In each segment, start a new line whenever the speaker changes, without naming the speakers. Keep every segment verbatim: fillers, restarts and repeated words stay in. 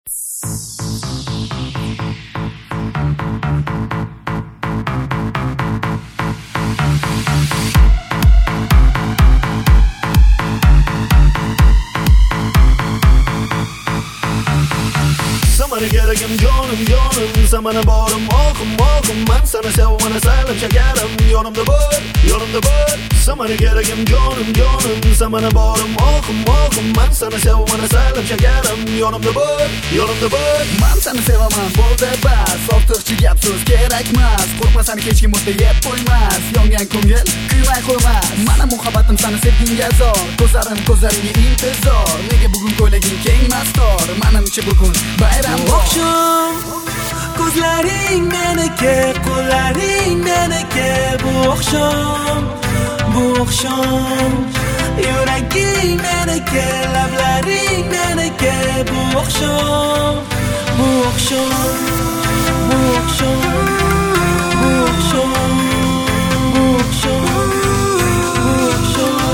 Sana geragim jonim jonim, sana borim oqim oqim, men sana sevaman saylam shakarim, yonimda bor, yonimda bor. Sana geragim jonim jonim, sana borim oqim oqim, men sana sevaman saylam shakarim, yonimda bor, yonimda bor.
Men seni sevaman bo'ldi bas, ortiqcha gap so'z kerakmas. Qo'rqma, seni hech kim o'tda yeb qo'ymas, yongan ko'ngil kuymay qo'ymas. Mana muhabbatim seni sevgingga zor, ko'zlarim ko'zlaringga intizor. Nega bugun ko'ylaging keng mastor, menimcha bugun bayram
oqshom. Ko'zlaring meniki, qo'llaring meniki, bu oqshom, bu oqshom. Yuraging meniki, lablaring meniki, bu oqshom, bu oqshom, bu oqshom, bu oqshom, bu oqshom, bu oqshom.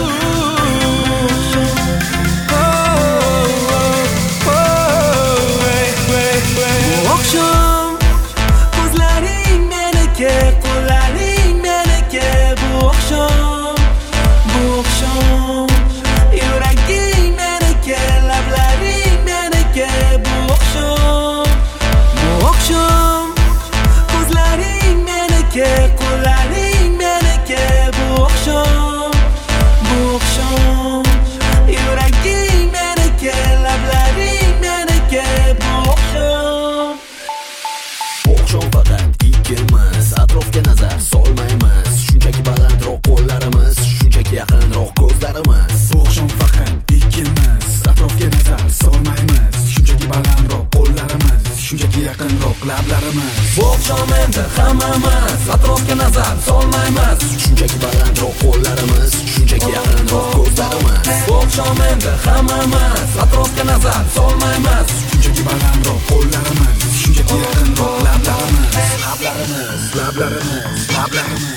Oqshom, ko'zlaring meniki, qo'llaring meniki, bu oqshom, bu oqshom. Yuraging meniki, lablaring meniki, bu oqshom, bu oqshom. Ko'zlaring meniki, qo'llaring meniki, bu oqshom, bu oqshom. Yuraging meniki, lablaring meniki, bu oqshom.
Oqshom faqat ikkimiz, atrofga nazar solmaymiz, shunchaki balandroq qo'llarimiz, shunchaki yaqinroq ko'zlarimiz.
Oqshom faqat ikkimiz, atrofga nazar solmaymiz, shunchaki balandroq qo'llarimiz, shunchaki yaqinroq lablarimiz.
Oqshom endi hammamiz, atrofga nazar solmaymiz,
Shunchaki balandroq qo'llarimiz, shunchaki yaqinroq ko'zlarimiz.
Oqshom endi hammamiz, atrofga nazar solmaymiz,
Shunchaki balandroq qo'llarimiz, shunchaki yaqinroq lablarimiz. Lablarimiz, lablarimiz, lablarimiz.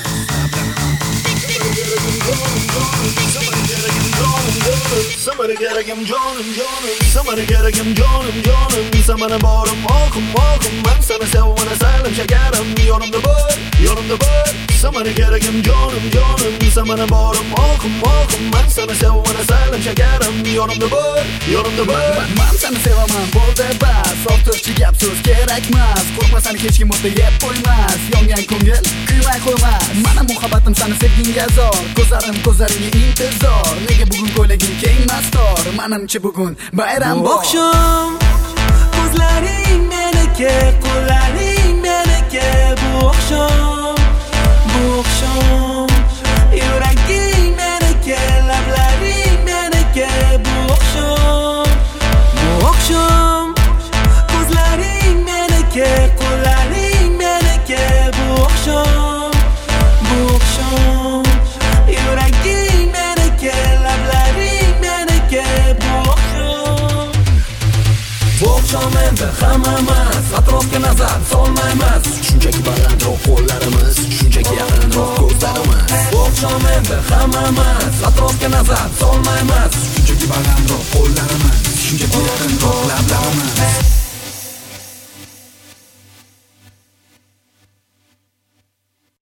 Sana geragim jonim jonim, sana geragim jonim jonim, sana borim oqim oqim, men sana sevaman saylam shakarim, yonimda bor, yonimda bor. Sana geragim jonim jonim, sana borim oqim oqim, men sana sevaman saylam shakarim, yonimda bor, yonimda bor.
Men seni sevaman bo'ldi bas, ortiqcha gap so'z kerakmas. Qo'rqma, seni hech kim o'tda yeb qo'ymas, yongan ko'ngil kuymay qo'ymas. Mana muhabbatim seni sevgingga zor, ko'zlarim ko'zlaringga intizor. Nega bugun ko'ylaging keng mastor, menimcha bugun bayram bor.
oqshom. Ko'zlaring meniki, qo'llaring meniki, bu oqshom, bu oqshom. Yuraging meniki, lablaring meniki, bu oqshom, bu oqshom. Ko'zlaring meniki, qo'llaring meniki, bu oqshom, bu oqshom. Yuraging meniki, lablaring meniki, bu oqshom. Oqshom endi hammamiz, atrofga nazar solmaymiz,
Shunchaki balandroq qo'llarimiz, shunchaki yaqinroq ko'zlarimiz.
Oqshom endi hammamiz, atrofga nazar solmaymiz,
Shunchaki balandroq qo'llarimiz, shunchaki yaqinroq lablarimiz.